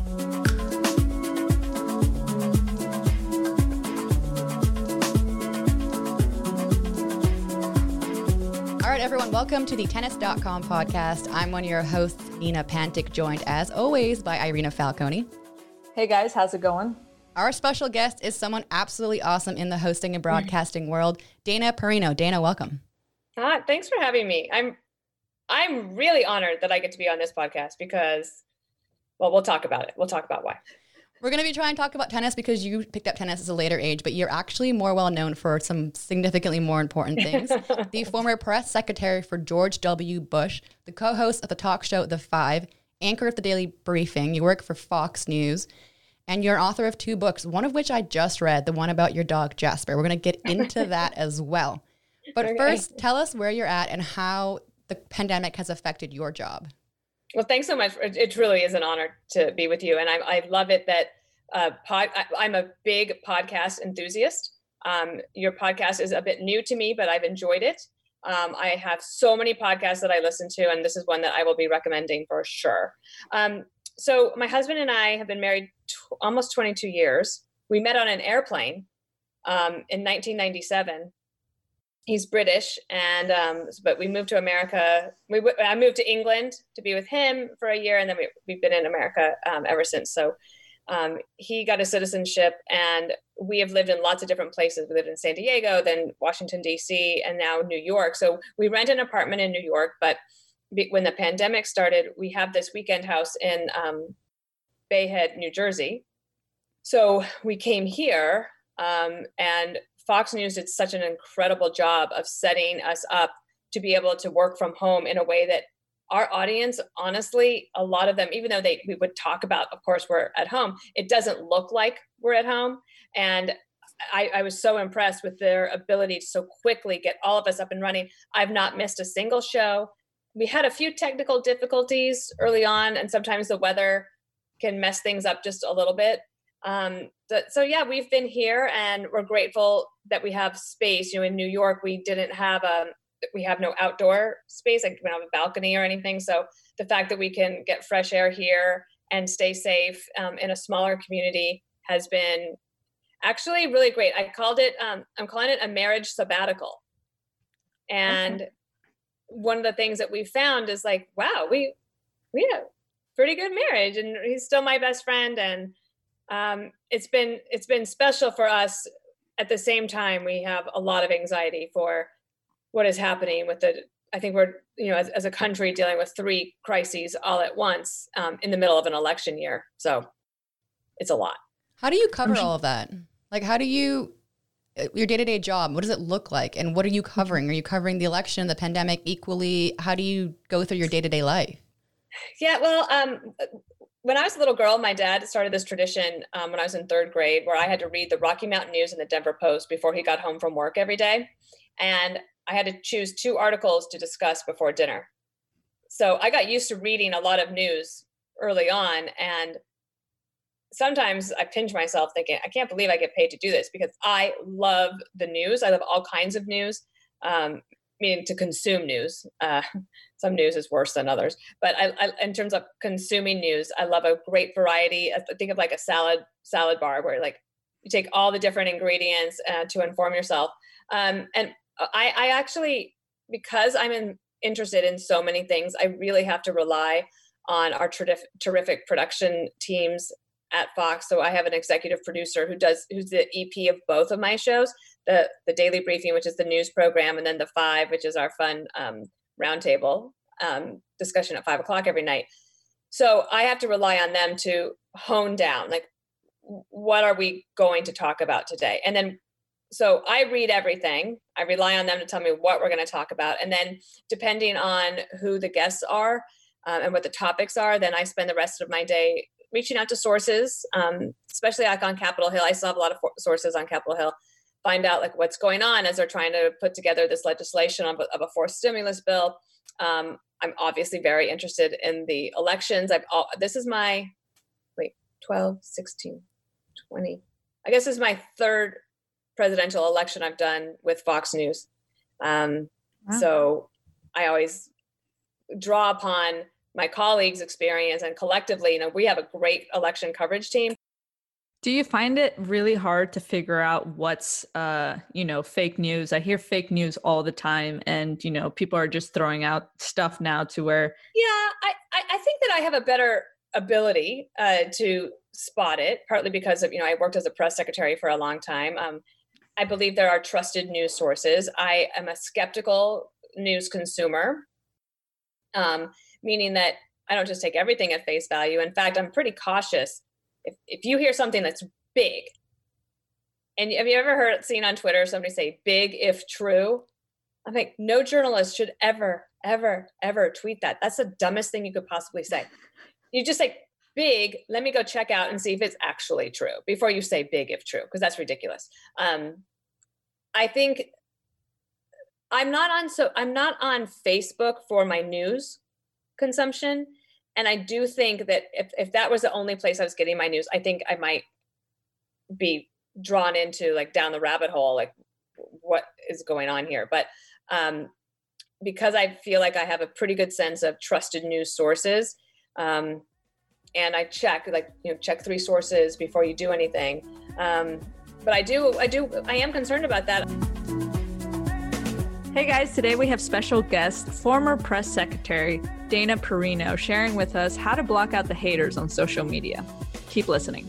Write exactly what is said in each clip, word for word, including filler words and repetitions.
All right, everyone, welcome to the tennis dot com podcast. I'm one of your hosts, Nina Pantic, joined as always by Irina Falcone. Hey guys, how's it going? Our special guest is someone absolutely awesome in the hosting and broadcasting world, Dana Perino. Dana, welcome. Ah, thanks for having me. I'm I'm really honored that I get to be on this podcast because, well, we'll talk about it. We'll talk about why. We're going to be trying to talk about tennis because you picked up tennis at a later age, but you're actually more well known for some significantly more important things. The former press secretary for George W. Bush, the co-host of the talk show The Five, anchor of the Daily Briefing. You work for Fox News, and you're an author of two books, one of which I just read, the one about your dog Jasper. We're going to get into that as well. But okay. First, tell us where you're at and how the pandemic has affected your job. Well, thanks so much. It truly is an honor to be with you. And I, I love it that uh, pod, I, I'm a big podcast enthusiast. Um, your podcast is a bit new to me, but I've enjoyed it. Um, I have so many podcasts that I listen to, and this is one that I will be recommending for sure. Um, so my husband and I have been married t- almost twenty-two years. We met on an airplane um, in nineteen ninety-seven. He's British, and um, but we moved to America. We w- I moved to England to be with him for a year, and then we, we've been in America um, ever since. So um, he got a citizenship, and we have lived in lots of different places. We lived in San Diego, then Washington, D C, and now New York. So we rent an apartment in New York, but be- when the pandemic started, we have this weekend house in um, Bay Head, New Jersey. So we came here, um, and Fox News did such an incredible job of setting us up to be able to work from home in a way that our audience, honestly, a lot of them, even though they we would talk about, of course, we're at home, it doesn't look like we're at home. And I, I was so impressed with their ability to so quickly get all of us up and running. I've not missed a single show. We had a few technical difficulties early on, and sometimes the weather can mess things up just a little bit. Um, so, so yeah, we've been here, and we're grateful that we have space. You know, in New York, we didn't have a, we have no outdoor space, like we don't have a balcony or anything. So the fact that we can get fresh air here and stay safe um, in a smaller community has been actually really great. I called it, um, I'm calling it a marriage sabbatical. And okay. One of the things that we found is like, wow, we, we have a pretty good marriage, and he's still my best friend. And Um, it's been it's been special for us. At the same time, we have a lot of anxiety for what is happening with the, I think we're, you know, as, as a country dealing with three crises all at once um, in the middle of an election year. So it's a lot. How do you cover all of that? Like, how do you, your day-to-day job, what does it look like? And what are you covering? Are you covering the election, the pandemic equally? How do you go through your day-to-day life? Yeah, well, um, when I was a little girl, my dad started this tradition um, when I was in third grade where I had to read the Rocky Mountain News and the Denver Post before he got home from work every day. And I had to choose two articles to discuss before dinner. So I got used to reading a lot of news early on. And sometimes I pinch myself thinking, I can't believe I get paid to do this because I love the news. I love all kinds of news. Um, meaning to consume news. Uh, some news is worse than others, but I, I, in terms of consuming news, I love a great variety. I think of like a salad salad bar where like you take all the different ingredients uh, to inform yourself. Um, and I, I actually, because I'm in, interested in so many things, I really have to rely on our ter- terrific production teams at Fox. So I have an executive producer who does, who's the E P of both of my shows, the the Daily Briefing, which is the news program, and then the Five, which is our fun um, roundtable um, discussion at five o'clock every night. So I have to rely on them to hone down, like, what are we going to talk about today? And then, so I read everything. I rely on them to tell me what we're going to talk about. And then depending on who the guests are uh, and what the topics are, then I spend the rest of my day reaching out to sources, um, especially like on Capitol Hill. I still have a lot of for- sources on Capitol Hill, find out like what's going on as they're trying to put together this legislation of, of a fourth stimulus bill. Um, I'm obviously very interested in the elections. I've all, this is my, wait, twelve, sixteen, twenty. I guess this is my third presidential election I've done with Fox News. Um, wow. So I always draw upon my colleagues' experience, and collectively, you know, we have a great election coverage team. Do you find it really hard to figure out what's, uh, you know, fake news? I hear fake news all the time, and, you know, people are just throwing out stuff now to where. Yeah, I, I think that I have a better ability uh, to spot it, partly because of, you know, I worked as a press secretary for a long time. Um, I believe there are trusted news sources. I am a skeptical news consumer, um, meaning that I don't just take everything at face value. In fact, I'm pretty cautious. If if you hear something that's big, and have you ever heard seen on Twitter somebody say "big if true"? I'm like, no journalist should ever, ever, ever tweet that. That's the dumbest thing you could possibly say. You just say "big." Let me go check out and see if it's actually true before you say "big if true," because that's ridiculous. Um, I think I'm not on so I'm not on Facebook for my news consumption. And I do think that if, if that was the only place I was getting my news, I think I might be drawn into like down the rabbit hole, like what is going on here. But um, because I feel like I have a pretty good sense of trusted news sources, um, and I check like, you know, check three sources before you do anything. Um, but I do, I do, I am concerned about that. Hey guys, today we have special guest, former press secretary Dana Perino, sharing with us how to block out the haters on social media. Keep listening.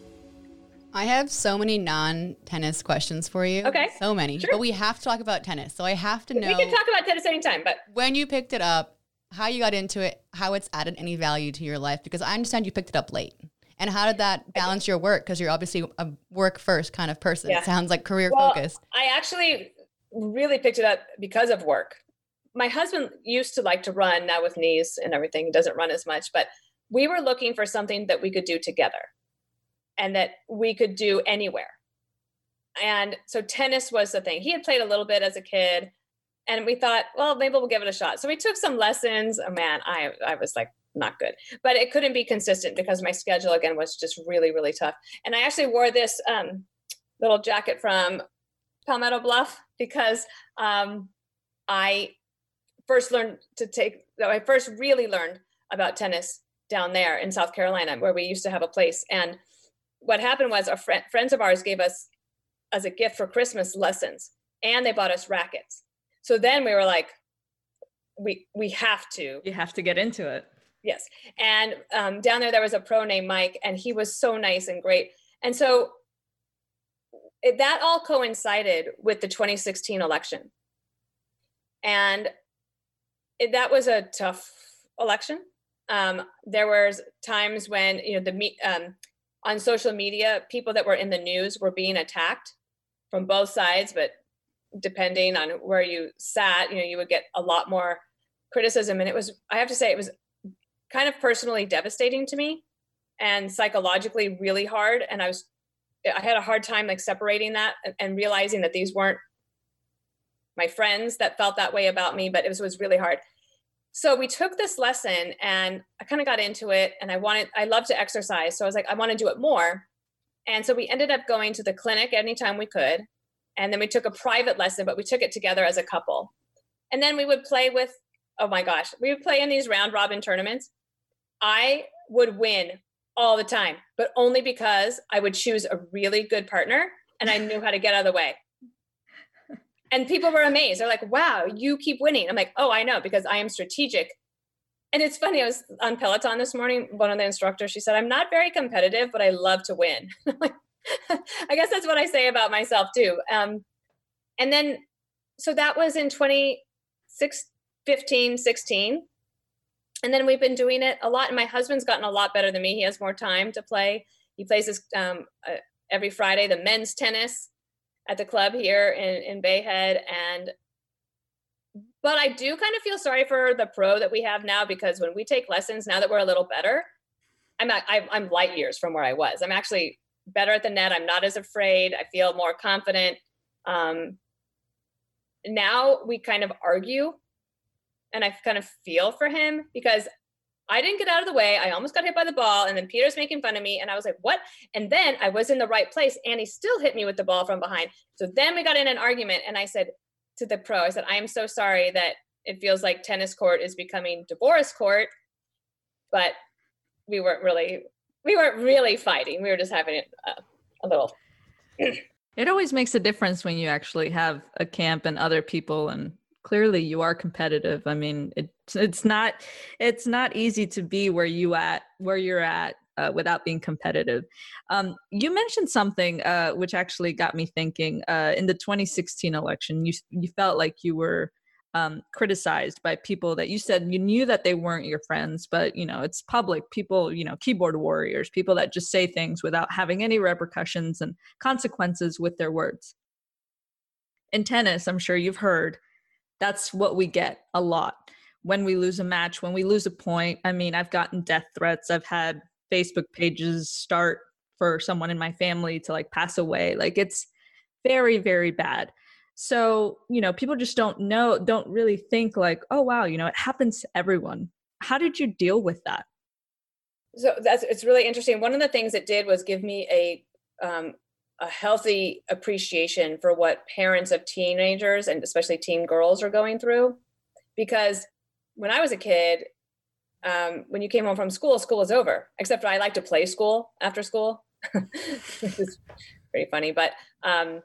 I have so many non-tennis questions for you. Okay. So many. Sure. But we have to talk about tennis. So I have to know. We can talk about tennis anytime, but when you picked it up, how you got into it, how it's added any value to your life, because I understand you picked it up late. And how did that balance your work? Because you're obviously a work first kind of person. Yeah. It sounds like career well, focused. I actually really picked it up because of work. My husband used to like to run, now with knees and everything, he doesn't run as much, but we were looking for something that we could do together and that we could do anywhere. And so tennis was the thing. He had played a little bit as a kid, and we thought, well, maybe we'll give it a shot. So we took some lessons. Oh man, I, I was like, not good, but it couldn't be consistent because my schedule again was just really, really tough. And I actually wore this um, little jacket from Palmetto Bluff because um, I first learned to take, I first really learned about tennis down there in South Carolina, where we used to have a place. And what happened was our fr- friends of ours gave us as a gift for Christmas lessons, and they bought us rackets. So then we were like, we we have to. You have to get into it. Yes. And um, down there, there was a pro named Mike, and he was so nice and great. And so it, that all coincided with the twenty sixteen election. And it, that was a tough election. Um, there was times when, you know, the me- um, on social media, people that were in the news were being attacked from both sides, but depending on where you sat, you know, you would get a lot more criticism. And it was, I have to say, it was kind of personally devastating to me and psychologically really hard. And I was, I had a hard time like separating that and, and realizing that these weren't my friends that felt that way about me, but it was, was really hard. So we took this lesson and I kind of got into it, and I wanted, I love to exercise. So I was like, I want to do it more. And so we ended up going to the clinic anytime we could. And then we took a private lesson, but we took it together as a couple. And then we would play with, oh my gosh, we would play in these round robin tournaments. I would win all the time, but only because I would choose a really good partner and I knew how to get out of the way. And people were amazed. They're like, wow, you keep winning. I'm like, oh, I know, because I am strategic. And it's funny, I was on Peloton this morning. One of the instructors, she said, I'm not very competitive, but I love to win. I guess that's what I say about myself too. Um, and then, so that was in twenty fifteen, sixteen. And then we've been doing it a lot. And my husband's gotten a lot better than me. He has more time to play. He plays this um, uh, every Friday, the men's tennis at the club here in, in Bayhead. And, but I do kind of feel sorry for the pro that we have now, because when we take lessons, now that we're a little better, I'm at, I'm light years from where I was. I'm actually better at the net. I'm not as afraid. I feel more confident. Um, now we kind of argue, and I kind of feel for him because I didn't get out of the way. I almost got hit by the ball, and then Peter's making fun of me, and I was like, what? And then I was in the right place, and he still hit me with the ball from behind. So then we got in an argument, and I said to the pro, I said, I am so sorry that it feels like tennis court is becoming divorce court. but we weren't really, we weren't really fighting. We were just having it uh, a little. It always makes a difference when you actually have a camp and other people, and clearly you are competitive. I mean, it's it's not it's not easy to be where you at where you're at uh, without being competitive. Um, you mentioned something uh, which actually got me thinking. Uh, in the twenty sixteen election, you you felt like you were um, criticized by people that you said you knew that they weren't your friends, but you know it's public. People, you know, keyboard warriors, people that just say things without having any repercussions and consequences with their words. In tennis, I'm sure you've heard, that's what we get a lot. When we lose a match, when we lose a point, I mean, I've gotten death threats. I've had Facebook pages start for someone in my family to like pass away. Like it's very, very bad. So, you know, people just don't know, don't really think like, oh, wow, you know, it happens to everyone. How did you deal with that? So that's, it's really interesting. One of the things it did was give me a, um, a healthy appreciation for what parents of teenagers and especially teen girls are going through. Because when I was a kid, um, when you came home from school, school was over, except I like to play school after school. This is pretty funny, but um,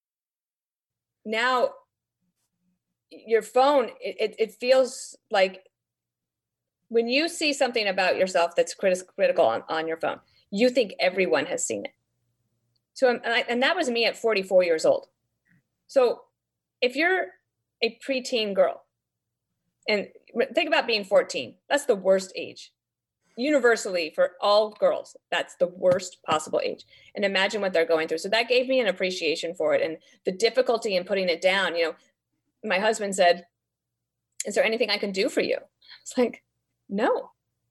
now your phone, it, it feels like when you see something about yourself that's critis- critical on, on your phone, you think everyone has seen it. So, and, I, and that was me at forty-four years old. So if you're a preteen girl, and think about being fourteen, that's the worst age. Universally for all girls, that's the worst possible age. And imagine what they're going through. So that gave me an appreciation for it and the difficulty in putting it down. You know, my husband said, is there anything I can do for you? It's like, no.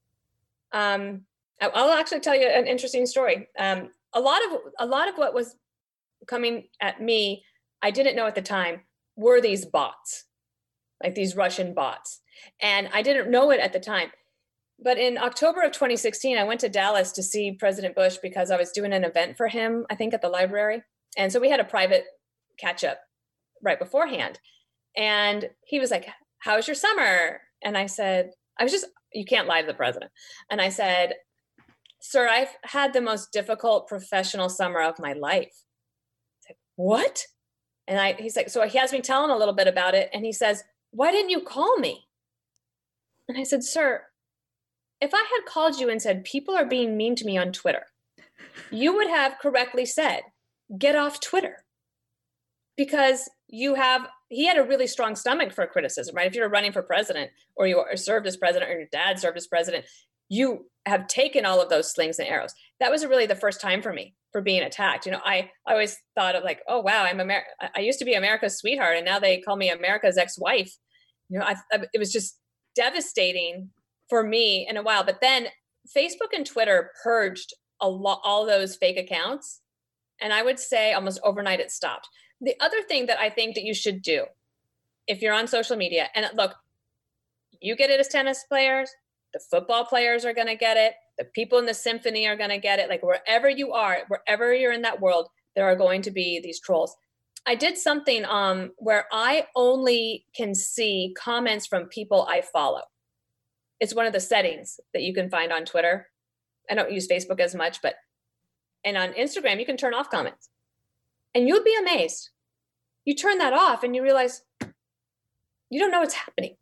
Um, I'll actually tell you an interesting story. Um, a lot of a lot of what was coming at me, I didn't know at the time, were these bots, like these Russian bots. And I didn't know it at the time. But in October of twenty sixteen, I went to Dallas to see President Bush because I was doing an event for him, I think at the library. And so we had a private catch up right beforehand. And he was like, how was your summer? And I said, I was just, you can't lie to the president. And I said, sir, I've had the most difficult professional summer of my life. I said, what? And I, he's like, so he has me telling a little bit about it. And he says, why didn't you call me? And I said, sir, if I had called you and said, people are being mean to me on Twitter, you would have correctly said, get off Twitter. Because you have, he had a really strong stomach for criticism, right? If you're running for president or you served as president or your dad served as president, you have taken all of those slings and arrows. That was really the first time for me for being attacked. You know, I, I always thought of like, oh, wow, I'm Amer- I used to be America's sweetheart and now they call me America's ex-wife. You know, I, I, it was just devastating for me in a while. But then Facebook and Twitter purged a lot, all those fake accounts. And I would say almost overnight it stopped. The other thing that I think that you should do if you're on social media, and look, you get it as tennis players, the football players are going to get it, the people in the symphony are going to get it, like wherever you are, wherever you're in that world, there are going to be these trolls. I did something um, where I only can see comments from people I follow. It's one of the settings that you can find on Twitter. I don't use Facebook as much, but, and on Instagram, you can turn off comments. And you'll be amazed. You turn that off and you realize you don't know what's happening.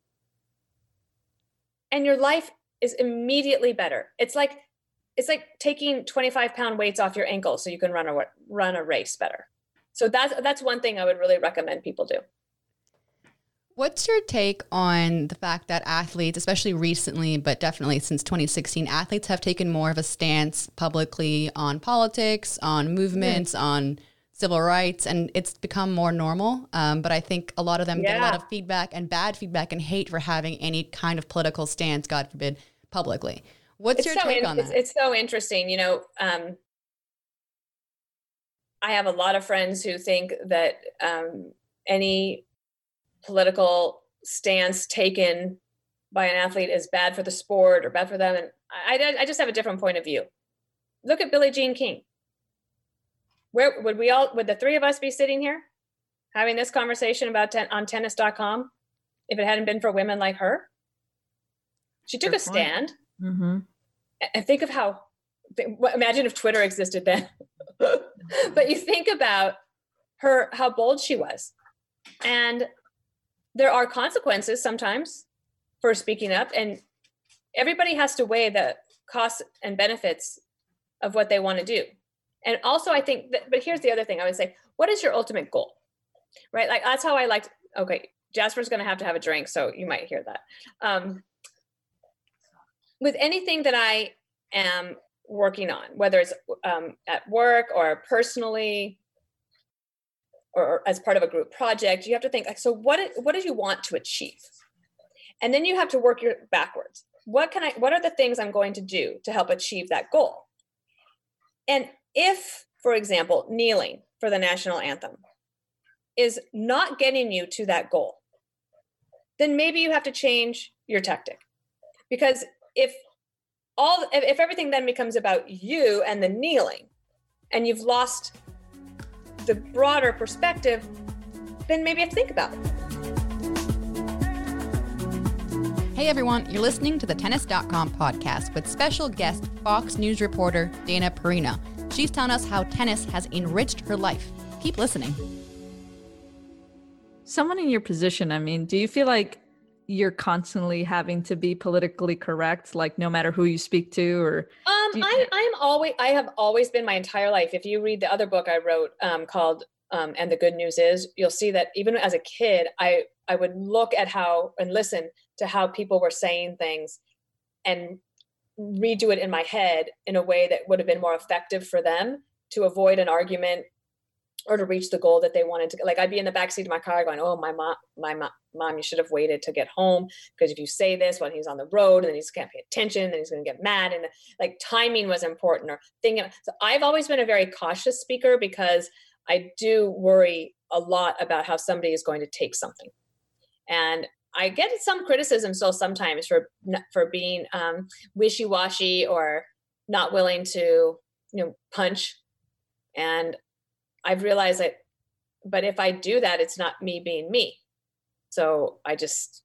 And your life is immediately better. It's like it's like taking twenty-five pound weights off your ankles so you can run a run a race better. So that's that's one thing I would really recommend people do. What's your take on the fact that athletes, especially recently, but definitely since twenty sixteen, athletes have taken more of a stance publicly on politics, on movements, mm. on civil rights, and it's become more normal. Um, but I think a lot of them yeah. get a lot of feedback and bad feedback and hate for having any kind of political stance, God forbid, publicly. What's it's your so take in, on it's, that? It's so interesting. You know, um, I have a lot of friends who think that um, any political stance taken by an athlete is bad for the sport or bad for them. And I, I just have a different point of view. Look at Billie Jean King. Where would we all, would the three of us be sitting here having this conversation about ten, on tennis dot com if it hadn't been for women like her? She took Good a point. stand. Mm-hmm. And think of how, imagine if Twitter existed then. But you think about her, how bold she was. And there are consequences sometimes for speaking up, and everybody has to weigh the costs and benefits of what they want to do. And also I think that, but here's the other thing I would say, what is your ultimate goal? Right? Like, that's how I like, okay, Jasper's going to have to have a drink, so you might hear that. Um, with anything that I am working on, whether it's um, at work or personally, or, or as part of a group project, you have to think, like, so what, what do you want to achieve? And then you have to work your backwards. What can I, what are the things I'm going to do to help achieve that goal? And if, for example, kneeling for the national anthem is not getting you to that goal, then maybe you have to change your tactic. Because if all, if everything then becomes about you and the kneeling, and you've lost the broader perspective, then maybe you have to think about it. Hey everyone, you're listening to the Tennis dot com podcast with special guest Fox News reporter Dana Perino. She's telling us how tennis has enriched her life. Keep listening. Someone in your position, I mean, do you feel like you're constantly having to be politically correct, like no matter who you speak to? Or um you- I I'm always I have always been my entire life. If you read the other book I wrote um called um And the Good News Is, you'll see that even as a kid, I I would look at how and listen to how people were saying things and redo it in my head in a way that would have been more effective for them to avoid an argument or to reach the goal that they wanted to. Like, I'd be in the backseat of my car going, oh, my mom, my mom, mom, you should have waited to get home, because if you say this when he's on the road, and then he can't pay attention, then he's going to get mad. And like, timing was important, or thinking. So I've always been a very cautious speaker, because I do worry a lot about how somebody is going to take something. And I get some criticism still sometimes for for being um, wishy-washy or not willing to, you know, punch. And I've realized that, but if I do that, it's not me being me. So I just,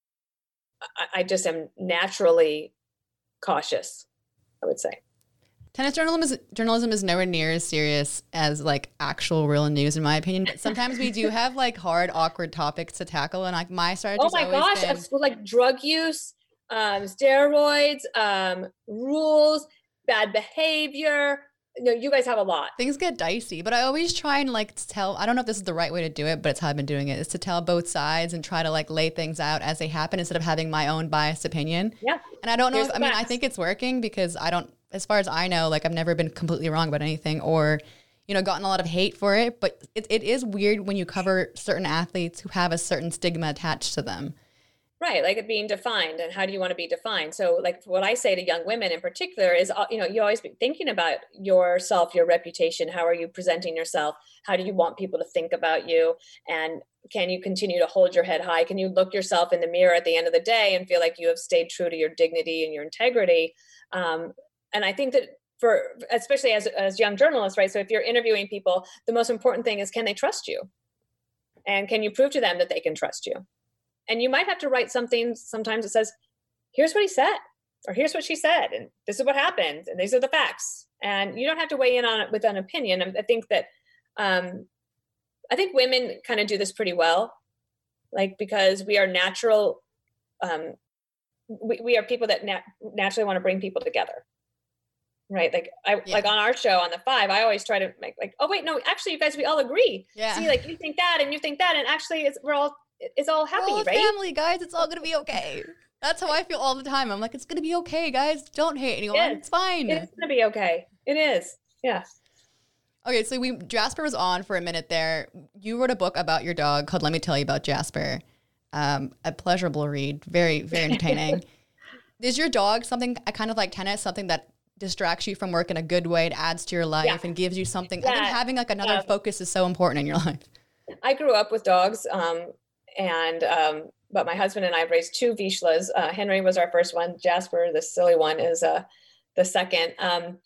I, I just am naturally cautious, I would say. Tennis journalism is, journalism is nowhere near as serious as like actual real news, in my opinion. But sometimes we do have like hard, awkward topics to tackle. And like my strategy. Oh my gosh, been... like drug use, um, steroids, um, rules, bad behavior. No, you guys have a lot. Things get dicey, but I always try and like tell, I don't know if this is the right way to do it, but it's how I've been doing it, is to tell both sides and try to like lay things out as they happen instead of having my own biased opinion. Yeah. And I don't know, Here's if, I mean, I think it's working, because I don't, as far as I know, like I've never been completely wrong about anything, or, you know, gotten a lot of hate for it. But it, it is weird when you cover certain athletes who have a certain stigma attached to them. Right, like it being defined, and how do you want to be defined? So like what I say to young women in particular is, you know, you always be thinking about yourself, your reputation. How are you presenting yourself? How do you want people to think about you? And can you continue to hold your head high? Can you look yourself in the mirror at the end of the day and feel like you have stayed true to your dignity and your integrity? Um, and I think that for, especially as, as young journalists, right? So if you're interviewing people, the most important thing is, can they trust you? And can you prove to them that they can trust you? And you might have to write something sometimes that says, here's what he said, or here's what she said, and this is what happened, and these are the facts. And you don't have to weigh in on it with an opinion. I think that, um, I think women kind of do this pretty well, like, because we are natural, um, we, we are people that nat- naturally want to bring people together. Right. Like I, yeah. like on our show on the Five, I always try to make like, oh wait, no, actually you guys, we all agree. Yeah. See, like you think that and you think that. And actually it's, we're all, it's all happy, we're all right? family, guys. It's all going to be okay. That's how I feel all the time. I'm like, it's going to be okay, guys. Don't hate anyone. It it's fine. It's going to be okay. It is. Yeah. Okay. So we, Jasper was on for a minute there. You wrote a book about your dog called Let Me Tell You About Jasper. Um, a pleasurable read. Very, very entertaining. Is your dog something I kind of like tennis, something that distracts you from work in a good way, it adds to your life yeah. and gives you something? Yeah. I think having like another um, focus is so important in your life. I grew up with dogs, um, and um, but my husband and I have raised two Vizslas. Uh, Henry was our first one. Jasper, the silly one, is uh, the second. Um,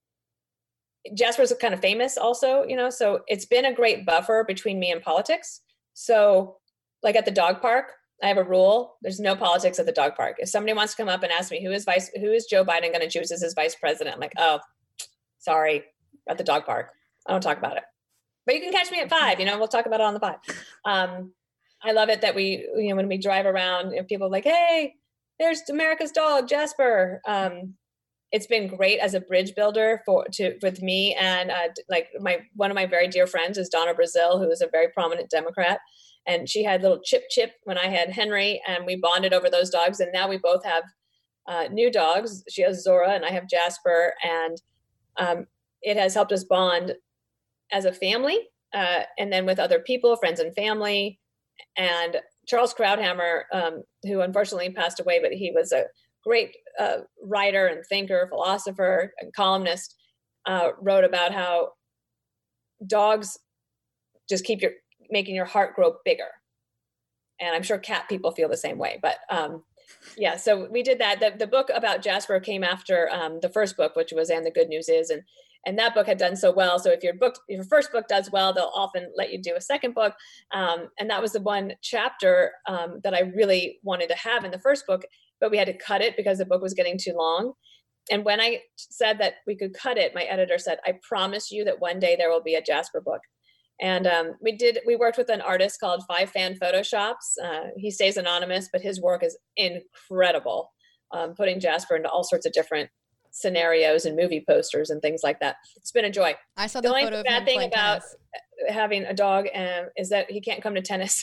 Jasper's kind of famous also, you know, so it's been a great buffer between me and politics. So like at the dog park, I have a rule. There's no politics at the dog park. If somebody wants to come up and ask me who is vice, who is Joe Biden going to choose as his vice president, I'm like, oh, sorry, at the dog park. I don't talk about it. But you can catch me at five. You know, we'll talk about it on the five. Um, I love it that we, you know, when we drive around, and people are like, hey, there's America's dog, Jasper. Um, it's been great as a bridge builder for to with me and uh, like my one of my very dear friends is Donna Brazil, who is a very prominent Democrat, and she had little Chip Chip when I had Henry, and we bonded over those dogs, and now we both have uh, new dogs. She has Zora, and I have Jasper, and um, it has helped us bond as a family, uh, and then with other people, friends and family. And Charles Krauthammer, um, who unfortunately passed away, but he was a great uh, writer and thinker, philosopher, and columnist, uh, wrote about how dogs just keep your making your heart grow bigger. And I'm sure cat people feel the same way. But um, yeah, so we did that. The, the book about Jasper came after um, the first book, which was And the Good News Is. And and that book had done so well. So if your book, if your first book does well, they'll often let you do a second book. Um, and that was the one chapter um, that I really wanted to have in the first book, but we had to cut it because the book was getting too long. And when I said that we could cut it, my editor said, I promise you that one day there will be a Jasper book. And um, we did, we worked with an artist called Five Fan Photoshops. Uh, he stays anonymous, but his work is incredible, um, putting Jasper into all sorts of different scenarios and movie posters and things like that. It's been a joy. I saw the, the only photo bad of him thing about tennis. having a dog um, is that he can't come to tennis.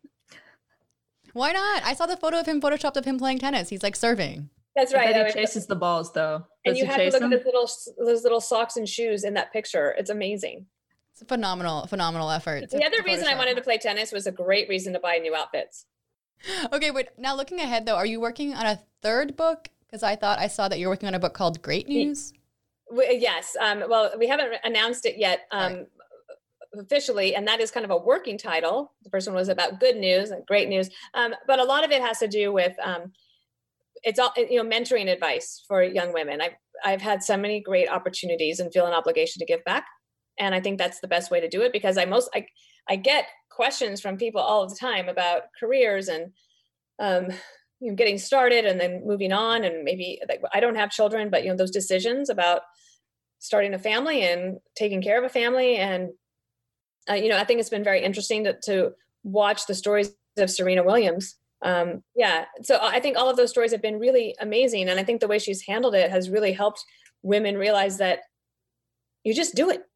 Why not? I saw the photo of him photoshopped of him playing tennis. He's like serving. That's right. I bet he chases the balls though. Does and you he have to chase look them? at his little those little socks and shoes in that picture. It's amazing. It's a phenomenal, phenomenal effort. The other reason I wanted to play tennis was a great reason to buy new outfits. Okay, but now looking ahead though, are you working on a third book? Because I thought I saw that you're working on a book called Great News. We, yes. Um, well, we haven't announced it yet um, right. officially, and that is kind of a working title. The first one was about good news and great news, um, but a lot of it has to do with um, it's all you know, mentoring advice for young women. I've I've had so many great opportunities and feel an obligation to give back, and I think that's the best way to do it because I most I I get questions from people all the time about careers and. Um, You know, getting started and then moving on, and maybe like, I don't have children, but you know those decisions about starting a family and taking care of a family, and uh, you know I think it's been very interesting to, to watch the stories of Serena Williams. Um, yeah, so I think all of those stories have been really amazing, and I think the way she's handled it has really helped women realize that you just do it.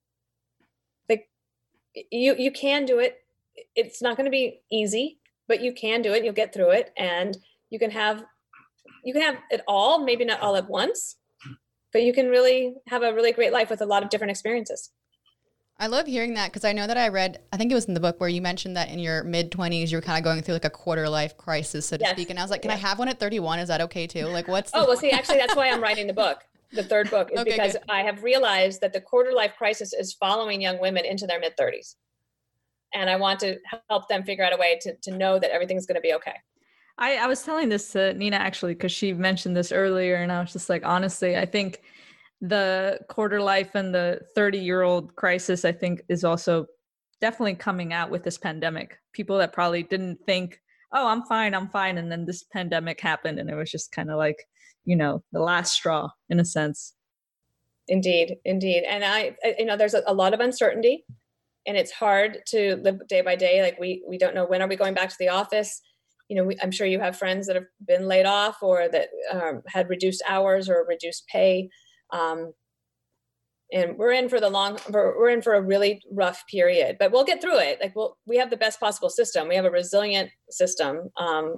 Like you you can do it. It's not going to be easy. But you can do it, you'll get through it, and you can have you can have it all, maybe not all at once, but you can really have a really great life with a lot of different experiences. I love hearing that because I know that I read, I think it was in the book where you mentioned that in your mid twenties, you were kind of going through like a quarter life crisis, so to yes. speak. And I was like, can yeah. I have one at thirty-one? Is that okay too? Like what's the- Oh, well, see, actually, that's why I'm writing the book. The third book is okay, because good. I have realized that the quarter life crisis is following young women into their mid thirties. And I want to help them figure out a way to, to know that everything's going to be okay. I, I was telling this to Nina actually, because she mentioned this earlier. And I was just like, honestly, I think the quarter life and the thirty year old crisis, I think is also definitely coming out with this pandemic. People that probably didn't think, oh, I'm fine, I'm fine. And then this pandemic happened and it was just kind of like, you know, the last straw in a sense. Indeed, indeed. And I, you know, there's a, a lot of uncertainty. And it's hard to live day by day. Like we we don't know when are we going back to the office. You know, we, I'm sure you have friends that have been laid off or that um, had reduced hours or reduced pay. Um, and we're in for the long. We're, we're in for a really rough period, but we'll get through it. Like we'll we have the best possible system. We have a resilient system, um,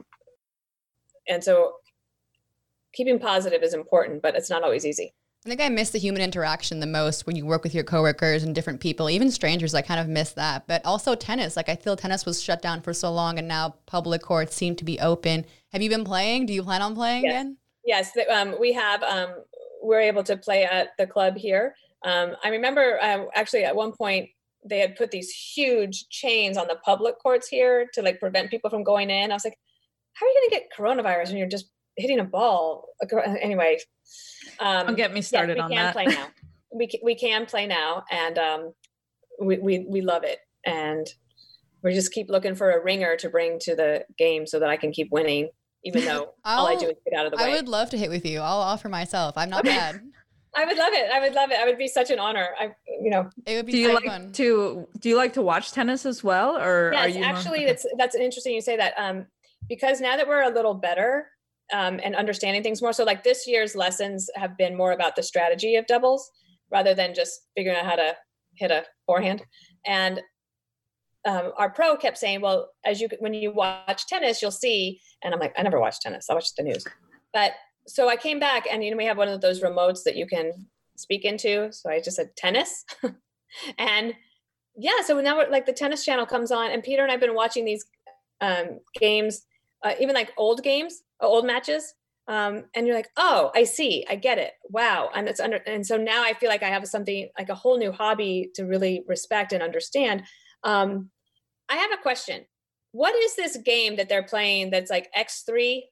and so keeping positive is important, but it's not always easy. I think I miss the human interaction the most when you work with your coworkers and different people, even strangers. I kind of miss that. But also tennis. Like I feel tennis was shut down for so long and now public courts seem to be open. Have you been playing? Do you plan on playing yes. again? Yes, um, we have. Um, we're able to play at the club here. Um, I remember uh, actually at one point they had put these huge chains on the public courts here to like prevent people from going in. I was like, how are you going to get coronavirus when you're just hitting a ball? Anyway. Um, Don't get me started yes, on we can that. play now. We can, we can play now, and um, we, we we love it, and we just keep looking for a ringer to bring to the game so that I can keep winning, even though all I do is get out of the way. I would love to hit with you. I'll offer myself. I'm not Okay. bad. I would love it. I would love it. I would be such an honor. I, you know, It would be Do you so like fun. to do you like to watch tennis as well, or are yes, you more- actually, that's that's interesting you say that. Um, because now that we're a little better um, and understanding things more, so like this year's lessons have been more about the strategy of doubles rather than just figuring out how to hit a forehand. And um, our pro kept saying, well, as you when you watch tennis, you'll see. And I'm like, I never watch tennis. I watch the news. But so I came back, and you know, we have one of those remotes that you can speak into. So I just said tennis, and yeah. So now we're, like the tennis channel comes on, and Peter and I've been watching these um, games, uh, even like old games, uh, old matches. Um, and you're like, oh, I see, I get it. Wow. And it's under, and so now I feel like I have something like a whole new hobby to really respect and understand. Um, I have a question. What is this game that they're playing that's like X three?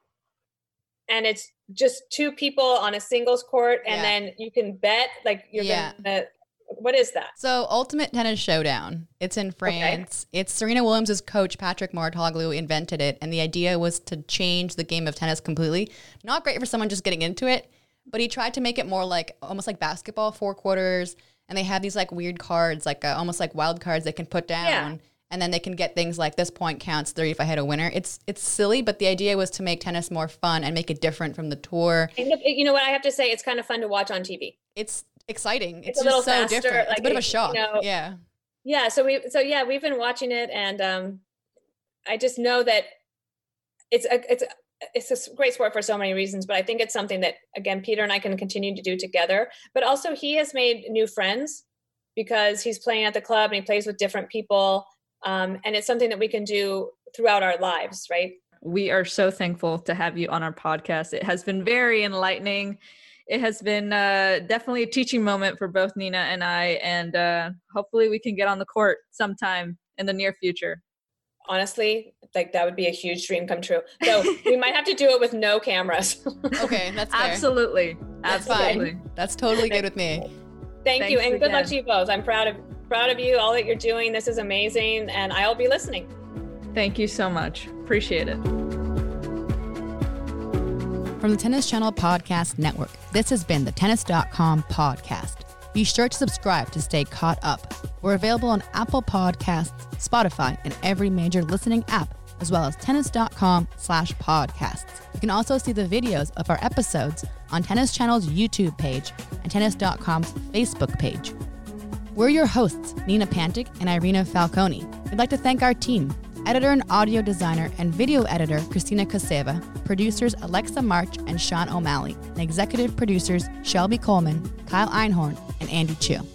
And it's just two people on a singles court, and Yeah. then you can bet like you're Yeah. gonna, what is that? So Ultimate Tennis Showdown. It's in France. It's Serena Williams' coach, Patrick Mouratoglou, invented it. And the idea was to change the game of tennis completely. Not great for someone just getting into it, but he tried to make it more like, almost like basketball, four quarters. And they have these like weird cards, like uh, almost like wild cards they can put down. Yeah. And then they can get things like this point counts three if I hit a winner. It's it's silly, but the idea was to make tennis more fun and make it different from the tour. And look, you know what? I have to say, it's kind of fun to watch on T V. It's exciting. It's, It's a little just so faster, different. It's like, a bit of a you shock. know, yeah. Yeah. So we, so yeah, we've been watching it, and um, I just know that it's a, it's a, it's a great sport for so many reasons, but I think it's something that, again, Peter and I can continue to do together. But also, he has made new friends because he's playing at the club and he plays with different people. Um, and it's something that we can do throughout our lives, right? We are so thankful to have you on our podcast. It has been very enlightening. It has been uh, definitely a teaching moment for both Nina and I, and uh, hopefully we can get on the court sometime in the near future. Honestly, like that would be a huge dream come true. So we might have to do it with no cameras. Okay, that's fair. Absolutely. That's Absolutely. fine. That's totally good with me. Thank you, Thanks and good luck again. to you both. I'm proud of proud of you, all that you're doing. This is amazing, and I'll be listening. Thank you so much. Appreciate it. From the Tennis Channel Podcast Network, this has been the Tennis dot com podcast. Be sure to subscribe to stay caught up. We're available on Apple Podcasts, Spotify, and every major listening app, as well as tennis dot com slash podcasts. You can also see the videos of our episodes on Tennis Channel's YouTube page and tennis dot com's Facebook page. We're your hosts, Nina Pantic and Irina Falcone. We'd like to thank our team, editor and audio designer and video editor Christina Koseva, producers Alexa March and Sean O'Malley, and executive producers Shelby Coleman, Kyle Einhorn, and Andy Chu.